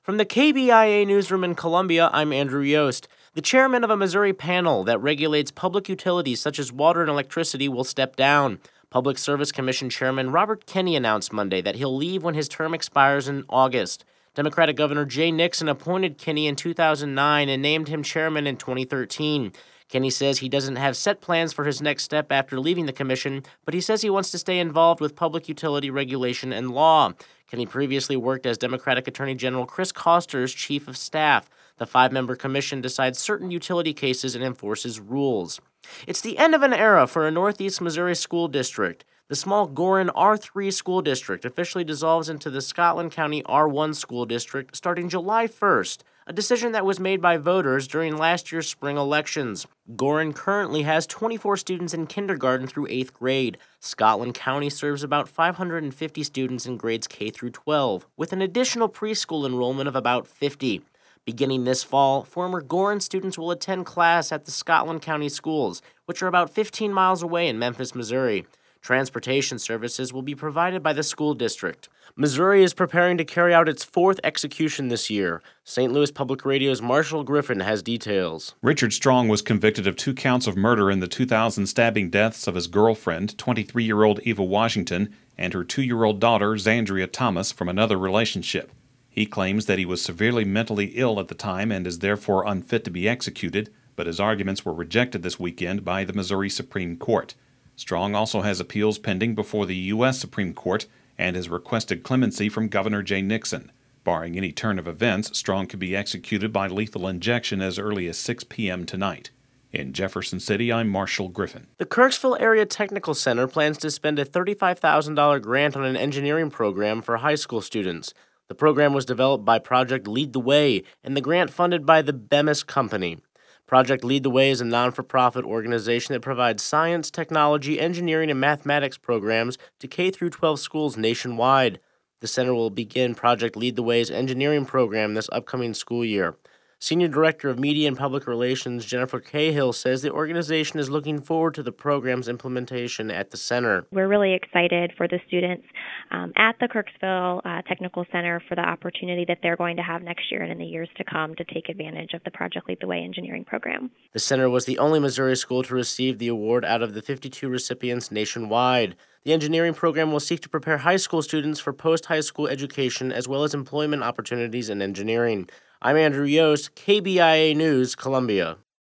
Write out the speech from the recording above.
From the KBIA newsroom in Columbia, I'm Andrew Yost. The chairman of a Missouri panel that regulates public utilities such as water and electricity will step down. Public Service Commission Chairman Robert Kenney announced Monday that he'll leave when his term expires in August. Democratic Governor Jay Nixon appointed Kenney in 2009 and named him chairman in 2013. Kenney says he doesn't have set plans for his next step after leaving the commission, but he says he wants to stay involved with public utility regulation and law. Kenney previously worked as Democratic Attorney General Chris Koster's chief of staff. The five-member commission decides certain utility cases and enforces rules. It's the end of an era for a Northeast Missouri school district. The small Gorin R3 school district officially dissolves into the Scotland County R1 school district starting July 1st, a decision that was made by voters during last year's spring elections. Gorin currently has 24 students in kindergarten through 8th grade. Scotland County serves about 550 students in grades K through 12, with an additional preschool enrollment of about 50. Beginning this fall, former Gorin students will attend class at the Scotland County schools, which are about 15 miles away in Memphis, Missouri. Transportation services will be provided by the school district. Missouri is preparing to carry out its fourth execution this year. St. Louis Public Radio's Marshall Griffin has details. Richard Strong was convicted of 2 counts of murder in the 2000 stabbing deaths of his girlfriend, 23-year-old Eva Washington, and her 2-year-old daughter, Zandria Thomas, from another relationship. He claims that he was severely mentally ill at the time and is therefore unfit to be executed, but his arguments were rejected this weekend by the Missouri Supreme Court. Strong also has appeals pending before the U.S. Supreme Court and has requested clemency from Governor Jay Nixon. Barring any turn of events, Strong could be executed by lethal injection as early as 6 p.m. tonight. In Jefferson City, I'm Marshall Griffin. The Kirksville Area Technical Center plans to spend a $35,000 grant on an engineering program for high school students. The program was developed by Project Lead the Way and the grant funded by the Bemis Company. Project Lead the Way is a non-for-profit organization that provides science, technology, engineering, and mathematics programs to K-12 schools nationwide. The center will begin Project Lead the Way's engineering program this upcoming school year. Senior Director of Media and Public Relations Jennifer Cahill says the organization is looking forward to the program's implementation at the center. We're really excited for the students at the Kirksville Technical Center for the opportunity that they're going to have next year and in the years to come to take advantage of the Project Lead the Way engineering program. The center was the only Missouri school to receive the award out of the 52 recipients nationwide. The engineering program will seek to prepare high school students for post-high school education as well as employment opportunities in engineering. I'm Andrew Yost, KBIA News, Columbia.